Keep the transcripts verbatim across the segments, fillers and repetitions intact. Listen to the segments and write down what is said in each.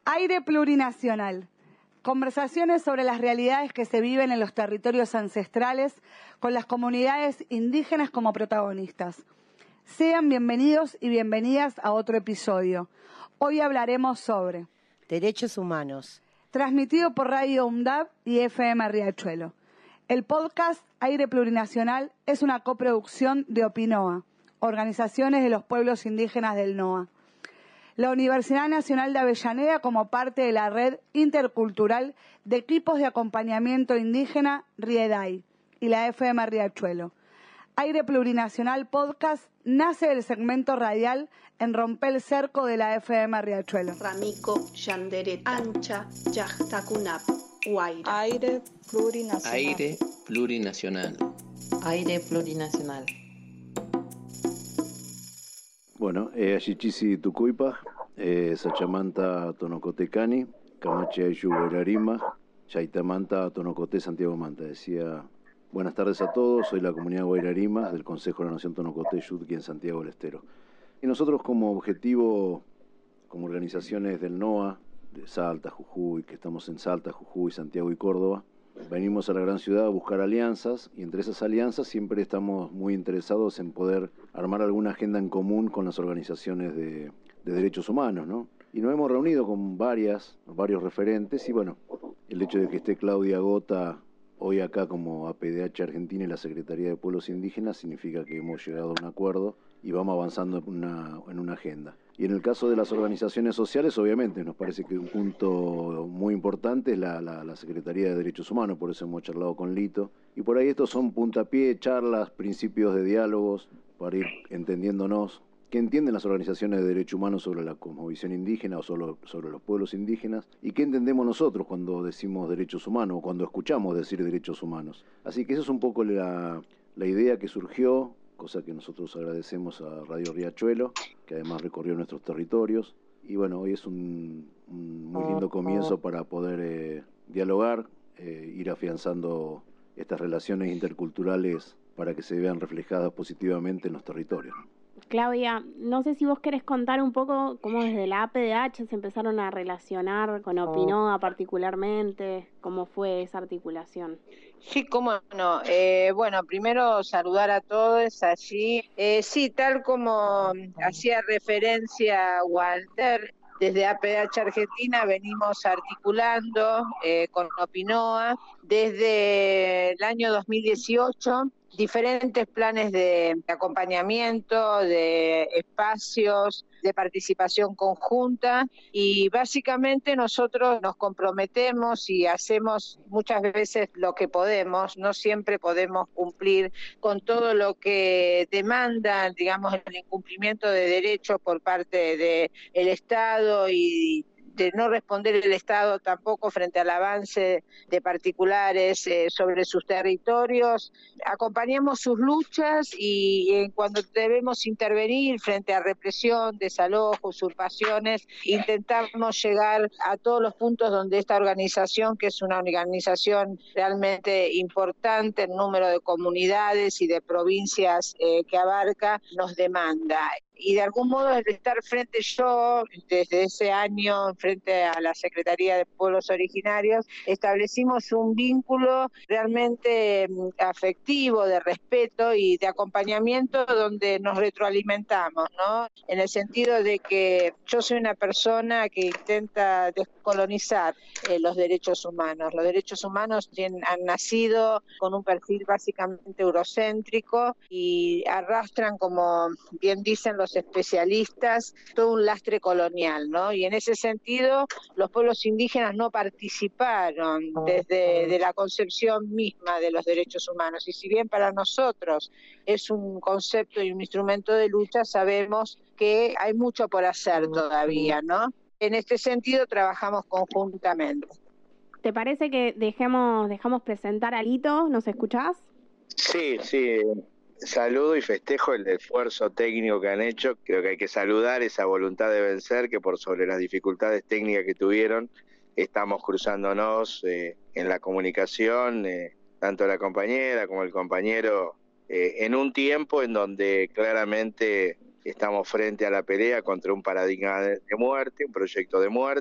Aire plurinacional. Conversaciones sobre las realidades que se viven en los territorios ancestrales con las comunidades indígenas como protagonistas. Sean bienvenidos y bienvenidas a otro episodio. Hoy hablaremos sobre derechos humanos. Transmitido por Radio UNDAV y F M Riachuelo. El podcast Aire Plurinacional es una coproducción de Opinoa, organizaciones de los pueblos indígenas del NOA. La Universidad Nacional de Avellaneda como parte de la red intercultural de equipos de acompañamiento indígena RIEDAI y la F M Riachuelo. Aire Plurinacional Podcast nace del segmento radial en Romper el Cerco de la F M Riachuelo. Ramico, Yanderet, Ancha, Yajtacunap, Guaira. Aire Plurinacional. Aire Plurinacional. Aire Plurinacional. Bueno, eh, Ashichisi Tucuipa, eh, Sachamanta Tonocotecani, Camache Ayu Guairarima, Chaitamanta Tonocote Santiago Manta. Decía, buenas tardes a todos, soy la comunidad Guairarima del Consejo de la Nación Tonocote Yutqui en Santiago del Estero. Y nosotros como objetivo, como organizaciones del NOA, de Salta, Jujuy, que estamos en Salta, Jujuy, Santiago y Córdoba, venimos a la gran ciudad a buscar alianzas y entre esas alianzas siempre estamos muy interesados en poder armar alguna agenda en común con las organizaciones de, de derechos humanos, ¿no? Y nos hemos reunido con varias, varios referentes y bueno, el hecho de que esté Claudia Gota hoy acá como A P D H Argentina y la Secretaría de Pueblos Indígenas significa que hemos llegado a un acuerdo y vamos avanzando en una, en una agenda. Y en el caso de las organizaciones sociales, obviamente, nos parece que un punto muy importante es la, la, la Secretaría de Derechos Humanos, por eso hemos charlado con Lito. Y por ahí estos son puntapié, charlas, principios de diálogos, para ir entendiéndonos qué entienden las organizaciones de derechos humanos sobre la cosmovisión indígena o sobre, sobre los pueblos indígenas y qué entendemos nosotros cuando decimos derechos humanos o cuando escuchamos decir derechos humanos. Así que esa es un poco la, la idea que surgió, cosa que nosotros agradecemos a Radio Riachuelo, que además recorrió nuestros territorios. Y bueno, hoy es un, un muy lindo comienzo para poder eh, dialogar, eh, ir afianzando estas relaciones interculturales para que se vean reflejadas positivamente en los territorios. Claudia, no sé si vos querés contar un poco cómo desde la A P D H se empezaron a relacionar con Opinoa particularmente, cómo fue esa articulación. Sí, cómo no. Eh, bueno, primero saludar a todos allí. Eh, sí, tal como hacía referencia Walter, desde A P D H Argentina venimos articulando eh, con Opinoa desde el año dos mil dieciocho diferentes planes de acompañamiento, de espacios, de participación conjunta y básicamente nosotros nos comprometemos y hacemos muchas veces lo que podemos, no siempre podemos cumplir con todo lo que demanda, digamos, el incumplimiento de derechos por parte del Estado y de no responder el Estado tampoco frente al avance de particulares eh, sobre sus territorios. Acompañamos sus luchas y eh, cuando debemos intervenir frente a represión, desalojo, usurpaciones, intentamos llegar a todos los puntos donde esta organización, que es una organización realmente importante en número de comunidades y de provincias eh, que abarca, nos demanda. Y de algún modo el estar frente yo, desde ese año, frente a la Secretaría de Pueblos Originarios, establecimos un vínculo realmente afectivo, de respeto y de acompañamiento donde nos retroalimentamos, ¿no? En el sentido de que yo soy una persona que intenta descolonizar eh, los derechos humanos. Los derechos humanos tienen, han nacido con un perfil básicamente eurocéntrico y arrastran, como bien dicen los especialistas, todo un lastre colonial, ¿no? Y en ese sentido, los pueblos indígenas no participaron desde de la concepción misma de los derechos humanos. Y si bien para nosotros es un concepto y un instrumento de lucha, sabemos que hay mucho por hacer todavía, ¿no? En este sentido, trabajamos conjuntamente. ¿Te parece que dejemos, dejamos presentar a Lito? ¿Nos escuchás? Sí, sí. Saludo y festejo el esfuerzo técnico que han hecho. Creo que hay que saludar esa voluntad de vencer, que por sobre las dificultades técnicas que tuvieron, estamos cruzándonos eh, en la comunicación, eh, tanto la compañera como el compañero, eh, en un tiempo en donde claramente estamos frente a la pelea contra un paradigma de muerte, un proyecto de muerte,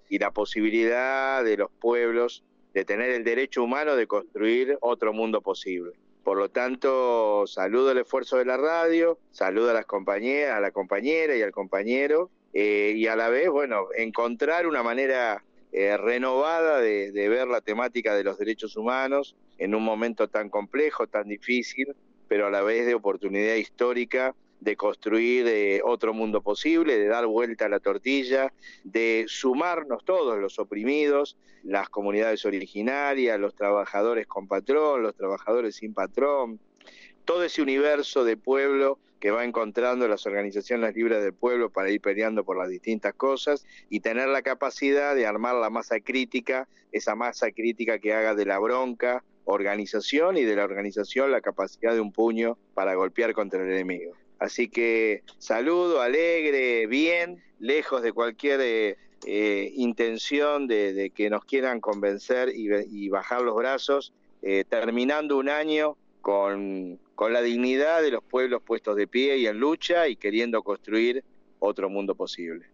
y la posibilidad de los pueblos de tener el derecho humano de construir otro mundo posible. Por lo tanto, saludo el esfuerzo de la radio, saludo a las compañeras, a la compañera y al compañero, eh, y a la vez, bueno, encontrar una manera eh, renovada de, de ver la temática de los derechos humanos en un momento tan complejo, tan difícil, pero a la vez de oportunidad histórica de construir eh, otro mundo posible, de dar vuelta a la tortilla, de sumarnos todos los oprimidos, las comunidades originarias, los trabajadores con patrón, los trabajadores sin patrón, todo ese universo de pueblo que va encontrando las organizaciones libres del pueblo para ir peleando por las distintas cosas y tener la capacidad de armar la masa crítica, esa masa crítica que haga de la bronca organización y de la organización la capacidad de un puño para golpear contra el enemigo. Así que saludo, alegre, bien, lejos de cualquier eh, eh, intención de, de que nos quieran convencer y, y bajar los brazos, eh, terminando un año con, con la dignidad de los pueblos puestos de pie y en lucha y queriendo construir otro mundo posible.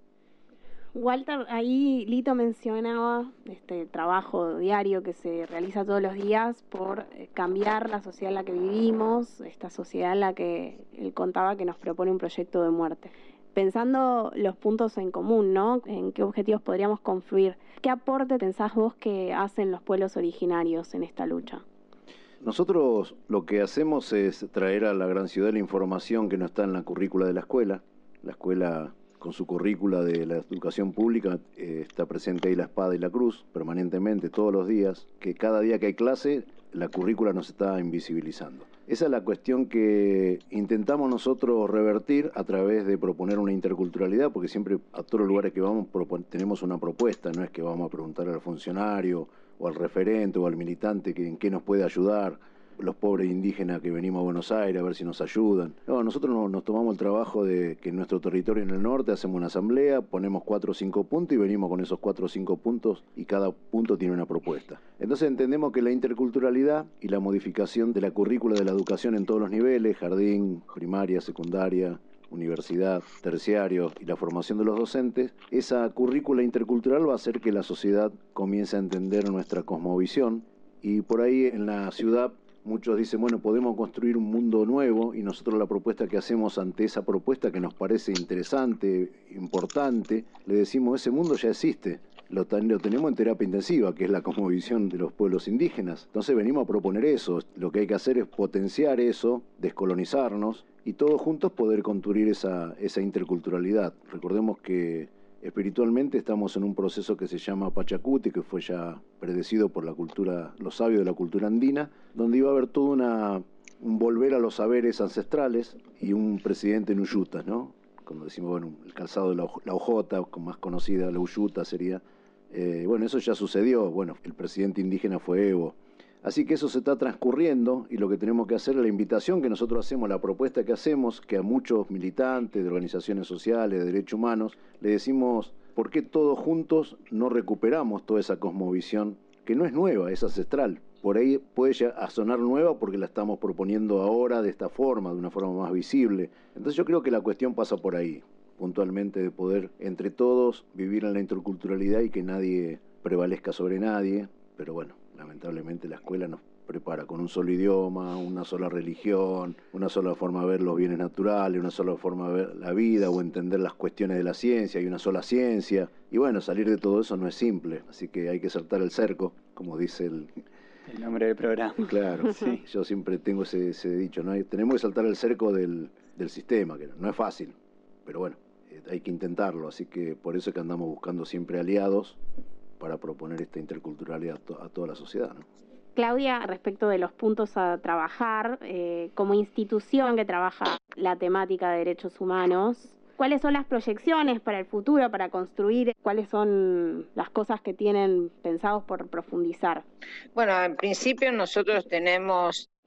Walter, ahí Lito mencionaba este trabajo diario que se realiza todos los días por cambiar la sociedad en la que vivimos, esta sociedad en la que él contaba que nos propone un proyecto de muerte. Pensando los puntos en común, ¿no? En qué objetivos podríamos confluir. ¿Qué aporte pensás vos que hacen los pueblos originarios en esta lucha? Nosotros lo que hacemos es traer a la gran ciudad la información que no está en la currícula de la escuela. La escuela, con su currícula de la educación pública, eh, está presente ahí la espada y la cruz permanentemente, todos los días, que cada día que hay clase, la currícula nos está invisibilizando. Esa es la cuestión que intentamos nosotros revertir a través de proponer una interculturalidad, porque siempre a todos los lugares que vamos tenemos una propuesta, no es que vamos a preguntar al funcionario o al referente o al militante que, en qué nos puede ayudar, los pobres indígenas que venimos a Buenos Aires a ver si nos ayudan. No, nosotros nos, nos tomamos el trabajo de que en nuestro territorio en el norte hacemos una asamblea, ponemos cuatro o cinco puntos y venimos con esos cuatro o cinco puntos y cada punto tiene una propuesta. Entonces entendemos que la interculturalidad y la modificación de la currícula de la educación en todos los niveles, jardín, primaria, secundaria, universidad, terciario y la formación de los docentes, esa currícula intercultural va a hacer que la sociedad comience a entender nuestra cosmovisión y por ahí en la ciudad muchos dicen, bueno, podemos construir un mundo nuevo y nosotros la propuesta que hacemos ante esa propuesta que nos parece interesante, importante, le decimos, ese mundo ya existe, lo, lo tenemos en terapia intensiva, que es la cosmovisión de los pueblos indígenas. Entonces venimos a proponer eso, lo que hay que hacer es potenciar eso, descolonizarnos y todos juntos poder construir esa, esa interculturalidad. Recordemos que espiritualmente estamos en un proceso que se llama Pachacuti, que fue ya predecido por la cultura, los sabios de la cultura andina, donde iba a haber todo una, un volver a los saberes ancestrales y un presidente en Uyuta, ¿no? Como decimos, bueno, el calzado de la, la ojota, más conocida, la Uyuta sería. Eh, bueno, eso ya sucedió, bueno, el presidente indígena fue Evo. Así que eso se está transcurriendo y lo que tenemos que hacer es la invitación que nosotros hacemos, la propuesta que hacemos, que a muchos militantes de organizaciones sociales, de derechos humanos, le decimos, ¿por qué todos juntos no recuperamos toda esa cosmovisión que no es nueva, es ancestral? Por ahí puede llegar a sonar nueva porque la estamos proponiendo ahora de esta forma, de una forma más visible. Entonces yo creo que la cuestión pasa por ahí, puntualmente de poder entre todos vivir en la interculturalidad y que nadie prevalezca sobre nadie, pero bueno. Lamentablemente la escuela nos prepara con un solo idioma, una sola religión, una sola forma de ver los bienes naturales, una sola forma de ver la vida o entender las cuestiones de la ciencia y una sola ciencia. Y bueno, salir de todo eso no es simple, así que hay que saltar el cerco, como dice el... el nombre del programa. Claro, sí. Yo siempre tengo ese, ese dicho, ¿no? Tenemos que saltar el cerco del, del sistema, que no es fácil, pero bueno, hay que intentarlo, así que por eso es que andamos buscando siempre aliados para proponer esta interculturalidad a, to a toda la sociedad, ¿no? Claudia, respecto de los puntos a trabajar, eh, como institución que trabaja la temática de derechos humanos, ¿cuáles son las proyecciones para el futuro, para construir? ¿Cuáles son las cosas que tienen pensados por profundizar? Bueno, en principio nosotros tenemos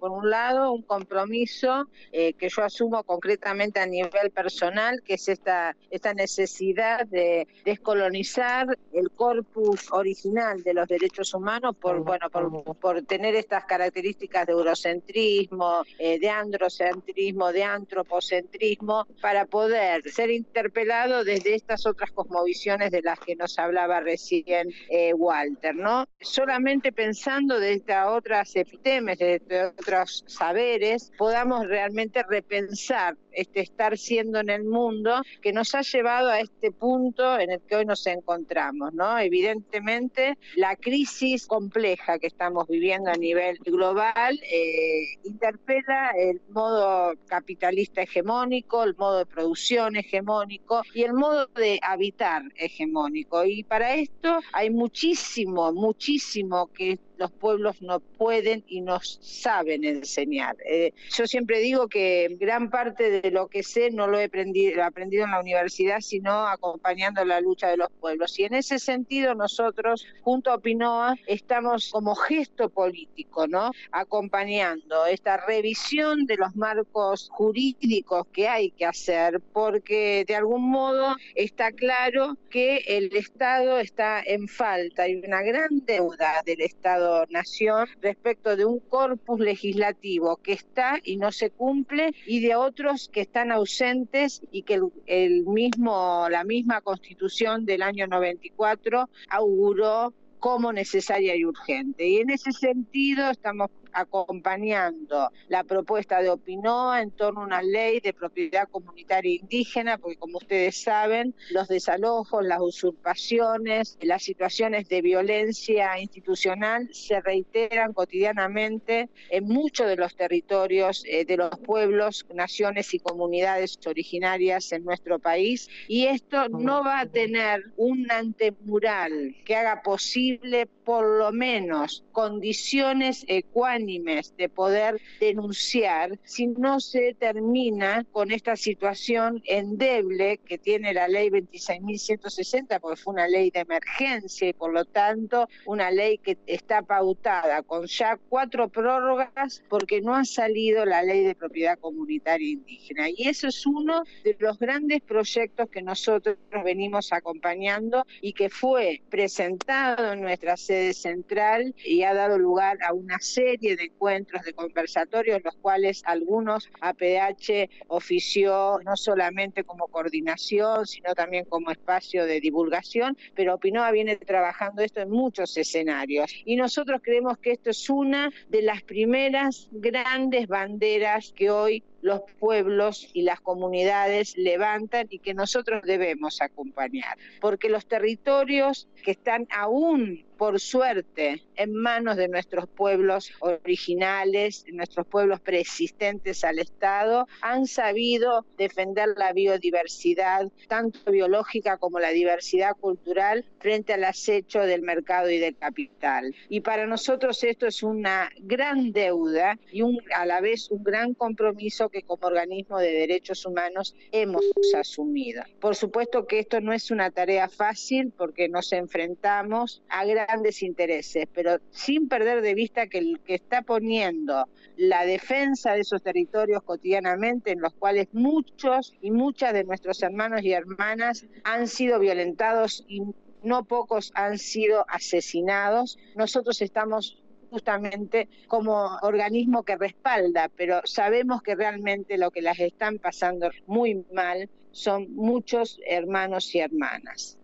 Por un lado, un compromiso eh, que yo asumo concretamente a nivel personal, que es esta, esta necesidad de descolonizar el corpus original de los derechos humanos por, bueno, por, por tener estas características de eurocentrismo, eh, de androcentrismo, de antropocentrismo, para poder ser interpelado desde estas otras cosmovisiones de las que nos hablaba recién eh, Walter, ¿no? Solamente pensando desde otras epitemes, desde otros saberes, podamos realmente repensar este estar siendo en el mundo que nos ha llevado a este punto en el que hoy nos encontramos, ¿no? Evidentemente, la crisis compleja que estamos viviendo a nivel global eh, interpela el modo capitalista hegemónico, el modo de producción hegemónico y el modo de habitar hegemónico. Y para esto hay muchísimo, muchísimo que los pueblos no pueden y no saben enseñar. Eh, yo siempre digo que gran parte de lo que sé no lo he aprendido, aprendido en la universidad, sino acompañando la lucha de los pueblos. Y en ese sentido nosotros, junto a Opinoa, estamos como gesto político, ¿no? Acompañando esta revisión de los marcos jurídicos que hay que hacer, porque de algún modo está claro que el Estado está en falta. Hay una gran deuda del Estado nación respecto de un corpus legislativo que está y no se cumple y de otros que están ausentes y que el, el mismo, la misma Constitución del año noventa y cuatro auguró como necesaria y urgente. Y en ese sentido estamos acompañando la propuesta de Opinoa en torno a una ley de propiedad comunitaria indígena, porque como ustedes saben, los desalojos, las usurpaciones, las situaciones de violencia institucional se reiteran cotidianamente en muchos de los territorios eh, de los pueblos, naciones y comunidades originarias en nuestro país, y esto no va a tener un antemural que haga posible por lo menos condiciones ecuánimes de poder denunciar si no se termina con esta situación endeble que tiene la ley veintiséis mil ciento sesenta, porque fue una ley de emergencia y por lo tanto una ley que está pautada con ya cuatro prórrogas porque no ha salido la ley de propiedad comunitaria indígena. Y eso es uno de los grandes proyectos que nosotros venimos acompañando y que fue presentado en nuestra sede central y ha dado lugar a una serie de encuentros, de conversatorios, los cuales algunos A P D H ofició no solamente como coordinación, sino también como espacio de divulgación, pero Opinoa viene trabajando esto en muchos escenarios. Y nosotros creemos que esto es una de las primeras grandes banderas que hoy los pueblos y las comunidades levantan y que nosotros debemos acompañar, porque los territorios que están aún, por suerte, en manos de nuestros pueblos originales, nuestros pueblos preexistentes al Estado, han sabido defender la biodiversidad, tanto biológica como la diversidad cultural, frente al acecho del mercado y del capital. Y para nosotros esto es una gran deuda y un, a la vez un gran compromiso que como organismo de derechos humanos hemos asumido. Por supuesto que esto no es una tarea fácil porque nos enfrentamos a grandes intereses, pero sin perder de vista que el que está poniendo la defensa de esos territorios cotidianamente, en los cuales muchos y muchas de nuestros hermanos y hermanas han sido violentados y no pocos han sido asesinados, nosotros estamos justamente como organismo que respalda, pero sabemos que realmente lo que las están pasando muy mal son muchos hermanos y hermanas.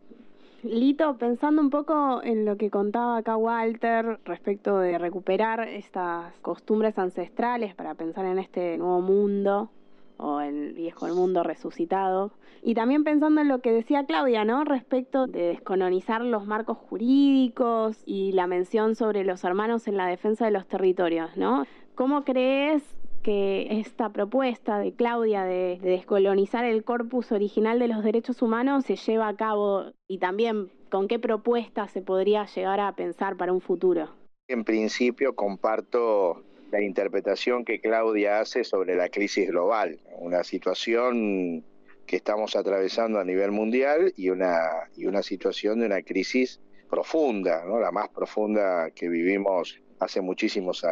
Lito, pensando un poco en lo que contaba acá Walter respecto de recuperar estas costumbres ancestrales para pensar en este nuevo mundo o el viejo mundo resucitado, y también pensando en lo que decía Claudia, ¿no? Respecto de descolonizar los marcos jurídicos y la mención sobre los hermanos en la defensa de los territorios, ¿no? ¿Cómo crees que esta propuesta de Claudia de, de descolonizar el corpus original de los derechos humanos se lleva a cabo y también con qué propuestas se podría llegar a pensar para un futuro? En principio comparto la interpretación que Claudia hace sobre la crisis global, una situación que estamos atravesando a nivel mundial y una, y una situación de una crisis profunda, ¿no? La más profunda que vivimos hace muchísimos años.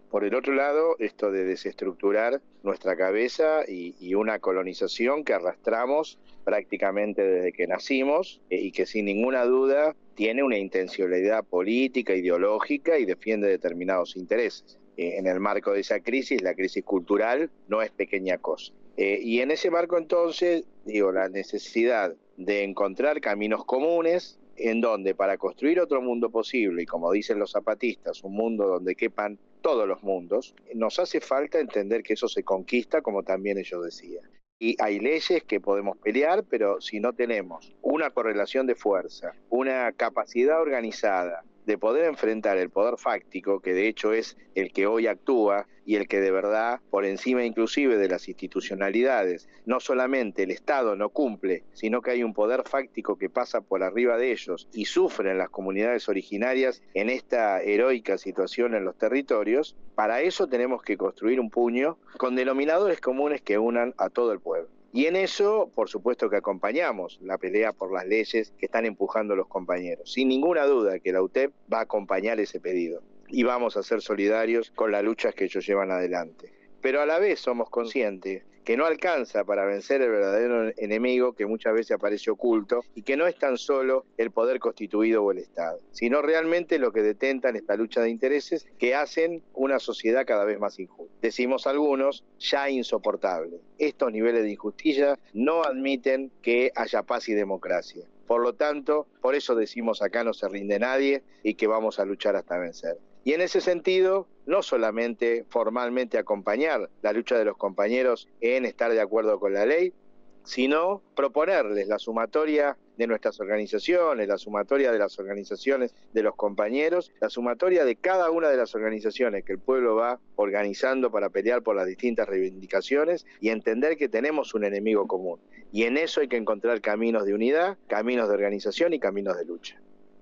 Por el otro lado, esto de desestructurar nuestra cabeza y, y una colonización que arrastramos prácticamente desde que nacimos eh, y que sin ninguna duda tiene una intencionalidad política, ideológica y defiende determinados intereses. Eh, en el marco de esa crisis, la crisis cultural no es pequeña cosa. Eh, y en ese marco entonces, digo, la necesidad de encontrar caminos comunes en donde para construir otro mundo posible, y como dicen los zapatistas, un mundo donde quepan todos los mundos, nos hace falta entender que eso se conquista, como también ellos decían. Y hay leyes que podemos pelear, pero si no tenemos una correlación de fuerza, una capacidad organizada de poder enfrentar el poder fáctico, que de hecho es el que hoy actúa y el que de verdad, por encima inclusive de las institucionalidades, no solamente el Estado no cumple, sino que hay un poder fáctico que pasa por arriba de ellos y sufren las comunidades originarias en esta heroica situación en los territorios. Para eso tenemos que construir un puño con denominadores comunes que unan a todo el pueblo. Y en eso, por supuesto que acompañamos la pelea por las leyes que están empujando los compañeros. Sin ninguna duda que la U T E P va a acompañar ese pedido y vamos a ser solidarios con las luchas que ellos llevan adelante. Pero a la vez somos conscientes que no alcanza para vencer el verdadero enemigo que muchas veces aparece oculto y que no es tan solo el poder constituido o el Estado, sino realmente lo que detentan esta lucha de intereses que hacen una sociedad cada vez más injusta. Decimos algunos, ya insoportable. Estos niveles de injusticia no admiten que haya paz y democracia. Por lo tanto, por eso decimos acá no se rinde nadie y que vamos a luchar hasta vencer. Y en ese sentido, no solamente formalmente acompañar la lucha de los compañeros en estar de acuerdo con la ley, sino proponerles la sumatoria de nuestras organizaciones, la sumatoria de las organizaciones de los compañeros, la sumatoria de cada una de las organizaciones que el pueblo va organizando para pelear por las distintas reivindicaciones y entender que tenemos un enemigo común. Y en eso hay que encontrar caminos de unidad, caminos de organización y caminos de lucha.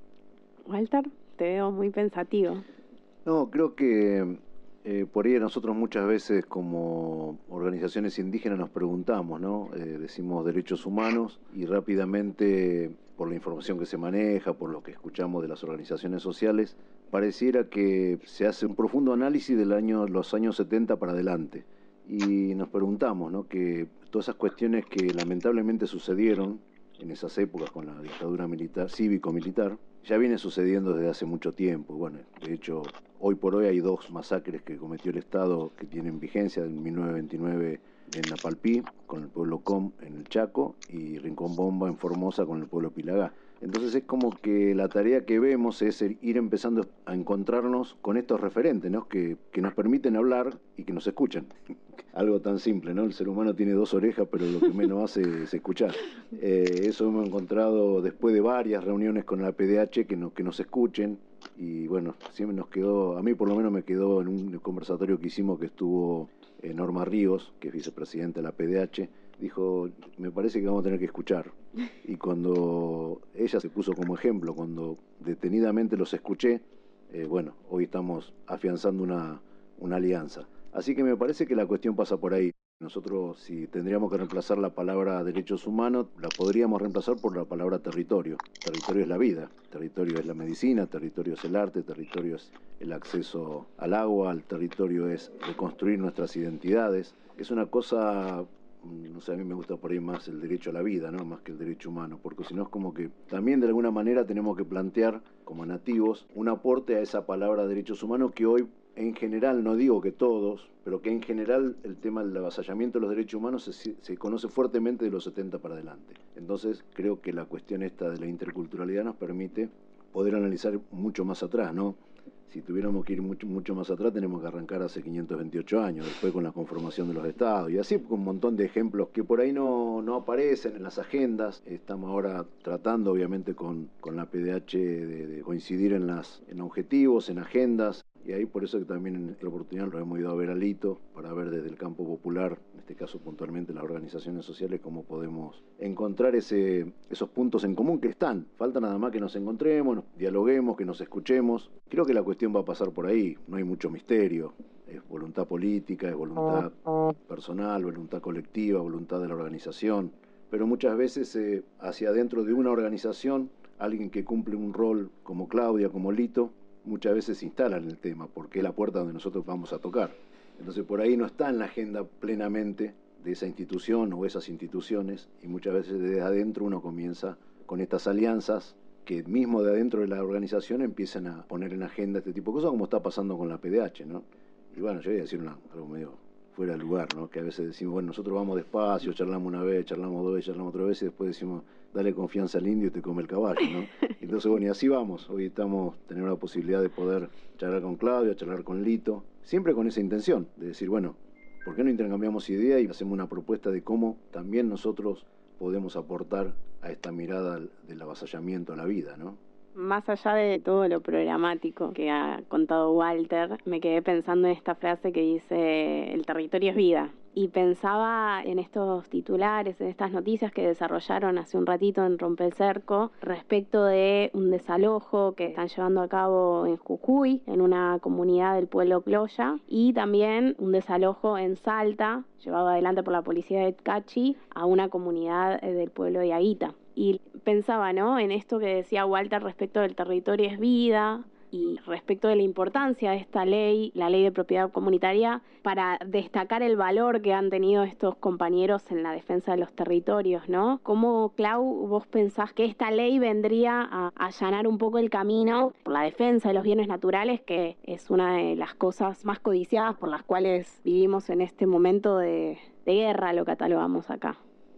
Walter, te veo muy pensativo. No, creo que eh, por ahí nosotros muchas veces como organizaciones indígenas nos preguntamos, ¿no? Eh, decimos derechos humanos y rápidamente, por la información que se maneja, por lo que escuchamos de las organizaciones sociales, pareciera que se hace un profundo análisis de año, los años setenta para adelante. Y nos preguntamos, ¿no? Que todas esas cuestiones que lamentablemente sucedieron en esas épocas con la dictadura militar, cívico-militar, ya viene sucediendo desde hace mucho tiempo. Bueno, de hecho, hoy por hoy hay dos masacres que cometió el Estado que tienen vigencia, en mil novecientos veintinueve en Napalpí, con el pueblo Com en el Chaco, y Rincón Bomba en Formosa con el pueblo Pilagá. Entonces es como que la tarea que vemos es ir empezando a encontrarnos con estos referentes, ¿no? que, que nos permiten hablar y que nos escuchan. Algo tan simple, ¿no? El ser humano tiene dos orejas, pero lo que menos hace es escuchar. Eh, eso hemos encontrado después de varias reuniones con la P D H, que, no, que nos escuchen. Y bueno, siempre nos quedó, a mí por lo menos me quedó en un conversatorio que hicimos que estuvo eh, Norma Ríos, que es vicepresidenta de la P D H, dijo, me parece que vamos a tener que escuchar. Y cuando ella se puso como ejemplo, cuando detenidamente los escuché, eh, bueno, hoy estamos afianzando una, una alianza. Así que me parece que la cuestión pasa por ahí. Nosotros, si tendríamos que reemplazar la palabra derechos humanos, la podríamos reemplazar por la palabra territorio. Territorio es la vida, territorio es la medicina, territorio es el arte, territorio es el acceso al agua, el territorio es reconstruir nuestras identidades. Es una cosa, no sé, a mí me gusta por ahí más el derecho a la vida, ¿no? Más que el derecho humano, porque si no es como que también de alguna manera tenemos que plantear como nativos un aporte a esa palabra derechos humanos que hoy en general, no digo que todos, pero que en general el tema del avasallamiento de los derechos humanos se, se conoce fuertemente de los setenta para adelante. Entonces creo que la cuestión esta de la interculturalidad nos permite poder analizar mucho más atrás, ¿no? Si tuviéramos que ir mucho, mucho más atrás, tenemos que arrancar hace quinientos veintiocho años, después con la conformación de los estados, y así con un montón de ejemplos que por ahí no, no aparecen en las agendas. Estamos ahora tratando, obviamente, con, con la P D H de, de coincidir en, las, en objetivos, en agendas, y ahí por eso que también en esta oportunidad lo hemos ido a ver a Lito, para ver desde el campo popular, en este caso puntualmente las organizaciones sociales, cómo podemos encontrar ese, esos puntos en común que están. Falta nada más que nos encontremos, nos dialoguemos, que nos escuchemos. Creo que la cuestión va a pasar por ahí, no hay mucho misterio. Es voluntad política, es voluntad personal, voluntad colectiva, voluntad de la organización. Pero muchas veces eh, hacia adentro de una organización, alguien que cumple un rol como Claudia, como Lito, muchas veces se instalan el tema, porque es la puerta donde nosotros vamos a tocar. Entonces por ahí no está en la agenda plenamente de esa institución o esas instituciones, y muchas veces desde adentro uno comienza con estas alianzas que mismo de adentro de la organización empiezan a poner en agenda este tipo de cosas, como está pasando con la P D H, ¿no? Y bueno, yo voy a decir una, algo medio fuera de lugar, ¿no? Que a veces decimos, bueno, nosotros vamos despacio, charlamos una vez, charlamos dos veces, charlamos otra vez, y después decimos, dale confianza al indio y te come el caballo, ¿no? Entonces, bueno, y así vamos. Hoy estamos teniendo la posibilidad de poder charlar con Claudia, charlar con Lito, siempre con esa intención de decir, bueno, ¿por qué no intercambiamos ideas y hacemos una propuesta de cómo también nosotros podemos aportar a esta mirada del avasallamiento a la vida, ¿no? Más allá de todo lo programático que ha contado Walter, me quedé pensando en esta frase que dice, el territorio es vida. Y pensaba en estos titulares, en estas noticias que desarrollaron hace un ratito en Rompe el Cerco, respecto de un desalojo que están llevando a cabo en Jujuy, en una comunidad del pueblo Cloya, y también un desalojo en Salta, llevado adelante por la policía de Cachi, a una comunidad del pueblo de Aguita. Y pensaba, ¿no?, en esto que decía Walter respecto del territorio es vida y respecto de la importancia de esta ley, la ley de propiedad comunitaria, para destacar el valor que han tenido estos compañeros en la defensa de los territorios, ¿no? ¿Cómo, Clau, vos pensás que esta ley vendría a allanar un poco el camino por la defensa de los bienes naturales, que es una de las cosas más codiciadas por las cuales vivimos en este momento de, de guerra, lo catalogamos acá?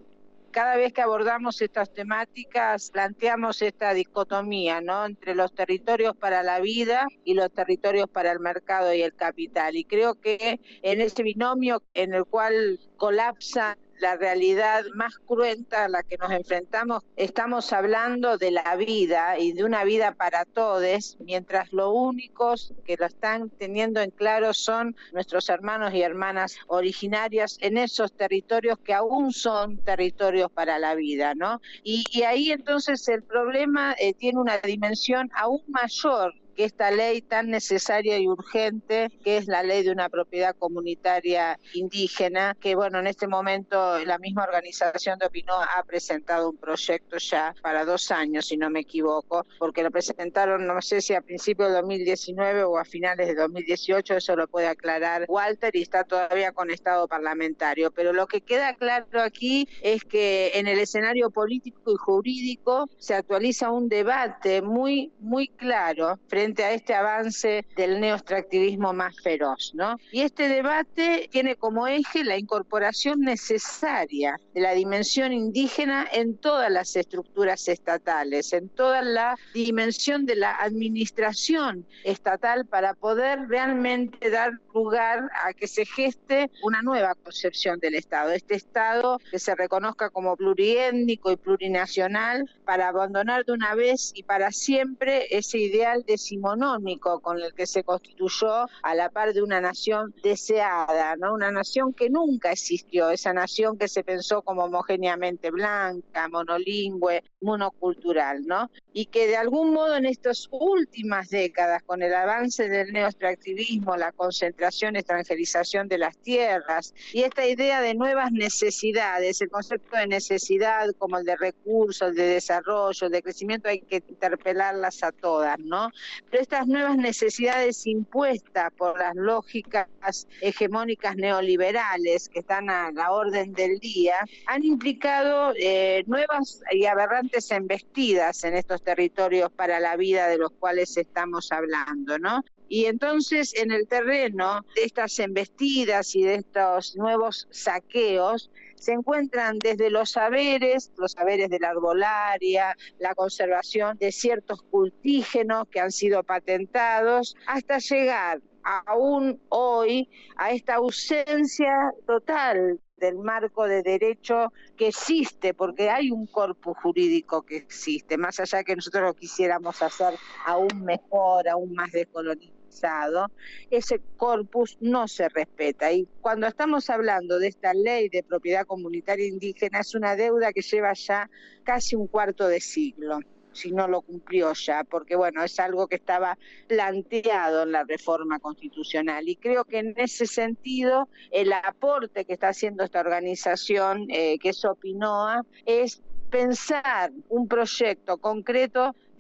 Cada vez que abordamos estas temáticas planteamos esta dicotomía, ¿no?, entre los territorios para la vida y los territorios para el mercado y el capital. Y creo que en ese binomio en el cual colapsa la realidad más cruenta a la que nos enfrentamos, estamos hablando de la vida y de una vida para todos, mientras los únicos que lo están teniendo en claro son nuestros hermanos y hermanas originarias en esos territorios que aún son territorios para la vida, ¿no? Y, y ahí entonces el problema eh, tiene una dimensión aún mayor que esta ley tan necesaria y urgente, que es la ley de una propiedad comunitaria indígena, que bueno, en este momento la misma organización de Opinoa ha presentado un proyecto ya para dos años, si no me equivoco, porque lo presentaron, no sé si a principios de dos mil diecinueve o a finales de dos mil dieciocho, eso lo puede aclarar Walter, y está todavía con estado parlamentario. Pero lo que queda claro aquí es que en el escenario político y jurídico se actualiza un debate muy, muy claro frente a este avance del neoextractivismo más feroz, ¿no? Y este debate tiene como eje la incorporación necesaria de la dimensión indígena en todas las estructuras estatales, en toda la dimensión de la administración estatal, para poder realmente dar lugar a que se geste una nueva concepción del Estado, este Estado que se reconozca como pluriétnico y plurinacional, para abandonar de una vez y para siempre ese ideal de monónico con el que se constituyó a la par de una nación deseada, ¿no? Una nación que nunca existió, esa nación que se pensó como homogéneamente blanca, monolingüe, monocultural, ¿no? Y que de algún modo en estas últimas décadas, con el avance del neoextractivismo, la concentración, extranjerización de las tierras y esta idea de nuevas necesidades, el concepto de necesidad como el de recursos, el de desarrollo, el de crecimiento, hay que interpelarlas a todas, ¿no? Pero estas nuevas necesidades impuestas por las lógicas hegemónicas neoliberales que están a la orden del día han implicado eh, nuevas y aberrantes embestidas en estos territorios para la vida de los cuales estamos hablando, ¿no? Y entonces en el terreno de estas embestidas y de estos nuevos saqueos se encuentran desde los saberes, los saberes de la arbolaria, la conservación de ciertos cultígenos que han sido patentados, hasta llegar aún hoy a esta ausencia total del marco de derecho que existe, porque hay un corpus jurídico que existe, más allá de que nosotros lo quisiéramos hacer aún mejor, aún más descolonizado, ese corpus no se respeta. Y cuando estamos hablando de esta ley de propiedad comunitaria indígena, es una deuda que lleva ya casi un cuarto de siglo, si no lo cumplió ya, porque bueno, es algo que estaba planteado en la reforma constitucional, y creo que en ese sentido el aporte que está haciendo esta organización, eh, que es Opinoa, es pensar un proyecto concreto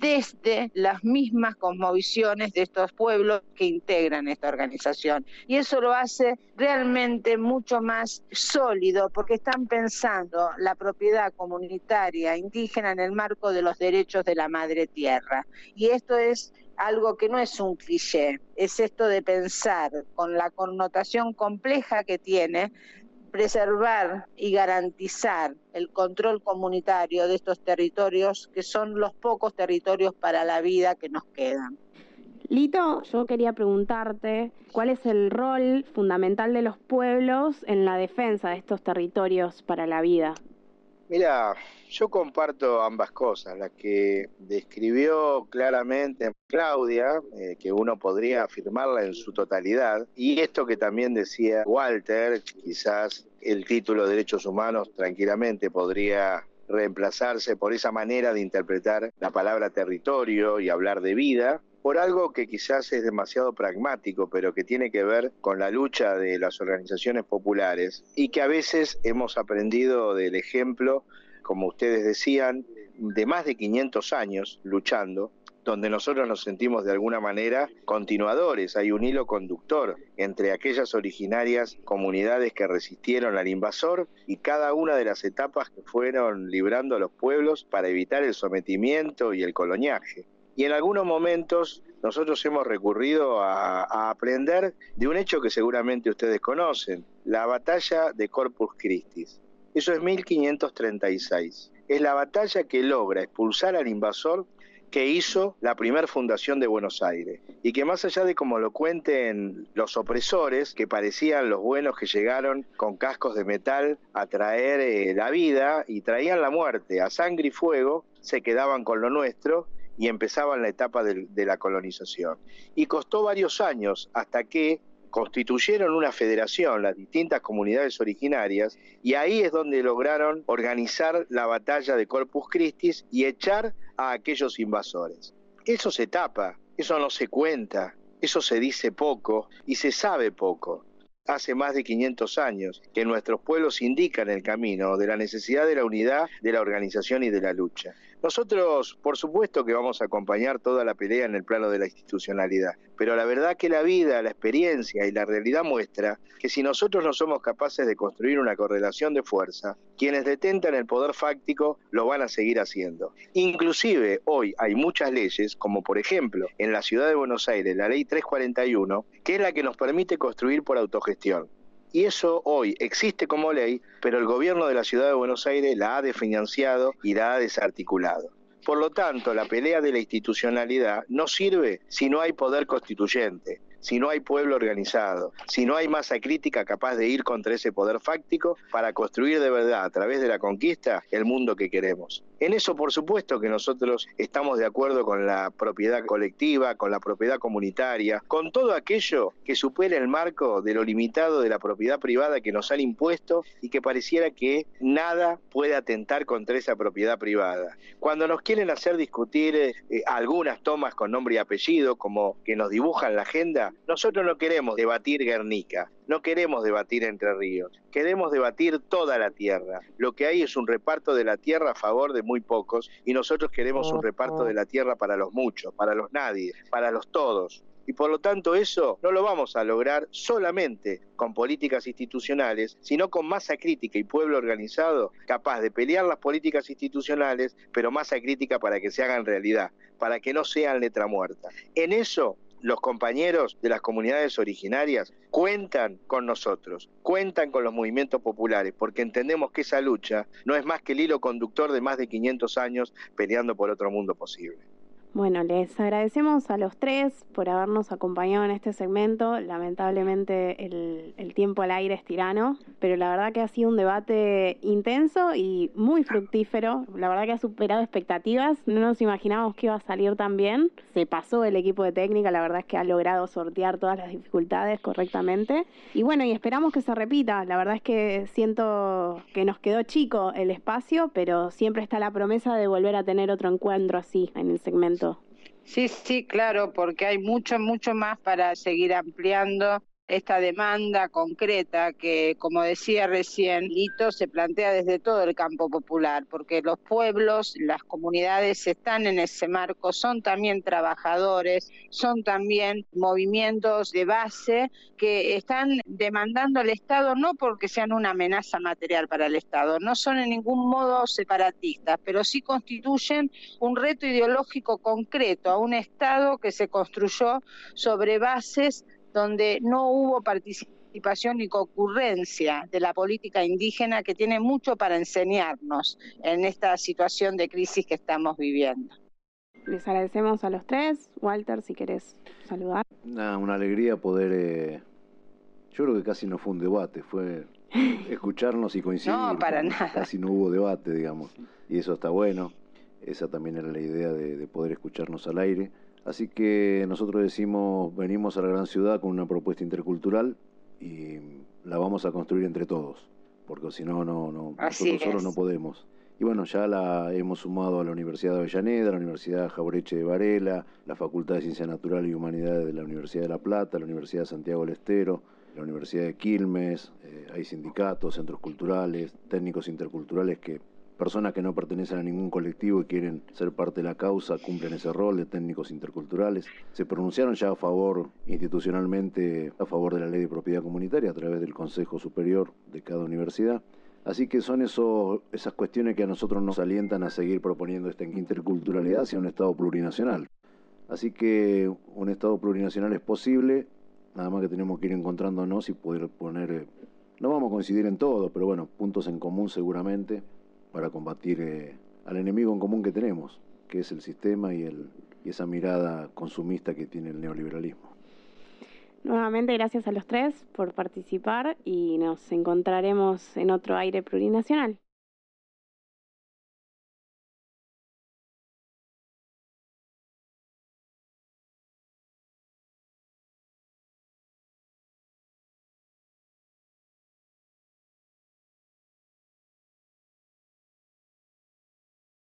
desde las mismas cosmovisiones de estos pueblos que integran esta organización. Y eso lo hace realmente mucho más sólido, porque están pensando la propiedad comunitaria indígena en el marco de los derechos de la madre tierra. Y esto es algo que no es un cliché, es esto de pensar con la connotación compleja que tiene, preservar y garantizar el control comunitario de estos territorios, que son los pocos territorios para la vida que nos quedan. Lito, yo quería preguntarte, ¿cuál es el rol fundamental de los pueblos en la defensa de estos territorios para la vida? Mira, yo comparto ambas cosas, la que describió claramente Claudia, eh, que uno podría afirmarla en su totalidad, y esto que también decía Walter, quizás el título de Derechos Humanos tranquilamente podría reemplazarse por esa manera de interpretar la palabra territorio y hablar de vida, por algo que quizás es demasiado pragmático, pero que tiene que ver con la lucha de las organizaciones populares y que a veces hemos aprendido del ejemplo, como ustedes decían, de más de quinientos años luchando, donde nosotros nos sentimos de alguna manera continuadores. Hay un hilo conductor entre aquellas originarias comunidades que resistieron al invasor y cada una de las etapas que fueron librando a los pueblos para evitar el sometimiento y el coloniaje. Y en algunos momentos nosotros hemos recurrido a, a aprender de un hecho que seguramente ustedes conocen, la batalla de Corpus Christi. Eso es mil quinientos treinta y seis. Es la batalla que logra expulsar al invasor que hizo la primera fundación de Buenos Aires, y que más allá de como lo cuenten los opresores, que parecían los buenos que llegaron con cascos de metal a traer eh, la vida y traían la muerte a sangre y fuego, se quedaban con lo nuestro y empezaban la etapa de, de la colonización. Y costó varios años hasta que constituyeron una federación, las distintas comunidades originarias, y ahí es donde lograron organizar la batalla de Corpus Christi y echar a aquellos invasores. Eso se tapa, eso no se cuenta, eso se dice poco y se sabe poco. Hace más de quinientos años que nuestros pueblos indican el camino de la necesidad de la unidad, de la organización y de la lucha. Nosotros, por supuesto que vamos a acompañar toda la pelea en el plano de la institucionalidad, pero la verdad que la vida, la experiencia y la realidad muestra que si nosotros no somos capaces de construir una correlación de fuerza, quienes detentan el poder fáctico lo van a seguir haciendo. Inclusive hoy hay muchas leyes, como por ejemplo en la ciudad de Buenos Aires, la ley trescientos cuarenta y uno, que es la que nos permite construir por autogestión. Y eso hoy existe como ley, pero el gobierno de la ciudad de Buenos Aires la ha desfinanciado y la ha desarticulado. Por lo tanto, la pelea de la institucionalidad no sirve si no hay poder constituyente, si no hay pueblo organizado, si no hay masa crítica capaz de ir contra ese poder fáctico para construir de verdad, a través de la conquista, el mundo que queremos. En eso, por supuesto, que nosotros estamos de acuerdo con la propiedad colectiva, con la propiedad comunitaria, con todo aquello que supere el marco de lo limitado de la propiedad privada que nos han impuesto y que pareciera que nada puede atentar contra esa propiedad privada. Cuando nos quieren hacer discutir eh, algunas tomas con nombre y apellido, como que nos dibujan la agenda, nosotros no queremos debatir Guernica, no queremos debatir Entre Ríos, queremos debatir toda la tierra. Lo que hay es un reparto de la tierra a favor de muy pocos y nosotros queremos un reparto de la tierra para los muchos, para los nadie, para los todos. Y por lo tanto eso no lo vamos a lograr solamente con políticas institucionales, sino con masa crítica y pueblo organizado capaz de pelear las políticas institucionales, pero masa crítica para que se hagan realidad, para que no sean letra muerta. En eso los compañeros de las comunidades originarias cuentan con nosotros, cuentan con los movimientos populares, porque entendemos que esa lucha no es más que el hilo conductor de más de quinientos años peleando por otro mundo posible. Bueno, les agradecemos a los tres por habernos acompañado en este segmento. Lamentablemente el, el tiempo al aire es tirano, pero la verdad que ha sido un debate intenso y muy fructífero. La verdad que ha superado expectativas. No nos imaginábamos que iba a salir tan bien. Se pasó el equipo de técnica, la verdad es que ha logrado sortear todas las dificultades correctamente. Y bueno, y esperamos que se repita. La verdad es que siento que nos quedó chico el espacio, pero siempre está la promesa de volver a tener otro encuentro así en el segmento. Sí, sí, claro, porque hay mucho, mucho más para seguir ampliando esta demanda concreta que, como decía recién Lito, se plantea desde todo el campo popular, porque los pueblos, las comunidades están en ese marco, son también trabajadores, son también movimientos de base que están demandando al Estado no porque sean una amenaza material para el Estado, no son en ningún modo separatistas, pero sí constituyen un reto ideológico concreto a un Estado que se construyó sobre bases donde no hubo participación ni concurrencia de la política indígena, que tiene mucho para enseñarnos en esta situación de crisis que estamos viviendo. Les agradecemos a los tres. Walter, si querés saludar. Nah, una alegría poder... Eh, yo creo que casi no fue un debate, fue escucharnos y coincidir. No, para nada. Casi no hubo debate, digamos, y eso está bueno. Esa también era la idea de, de poder escucharnos al aire. Así que nosotros decimos, venimos a la gran ciudad con una propuesta intercultural y la vamos a construir entre todos, porque si no, no, no nosotros solos no podemos. Y bueno, ya la hemos sumado a la Universidad de Avellaneda, a la Universidad Jauretche de Varela, la Facultad de Ciencias Naturales y Humanidades de la Universidad de La Plata, la Universidad de Santiago del Estero, la Universidad de Quilmes, eh, hay sindicatos, centros culturales, técnicos interculturales que... Personas que no pertenecen a ningún colectivo y quieren ser parte de la causa cumplen ese rol de técnicos interculturales. Se pronunciaron ya a favor, institucionalmente, a favor de la ley de propiedad comunitaria a través del Consejo Superior de cada universidad. Así que son eso, esas cuestiones que a nosotros nos alientan a seguir proponiendo esta interculturalidad hacia un Estado plurinacional. Así que un Estado plurinacional es posible, nada más que tenemos que ir encontrándonos y poder poner, no vamos a coincidir en todo, pero bueno, puntos en común seguramente, para combatir eh, al enemigo en común que tenemos, que es el sistema y, el, y esa mirada consumista que tiene el neoliberalismo. Nuevamente, gracias a los tres por participar y nos encontraremos en otro Aire Plurinacional.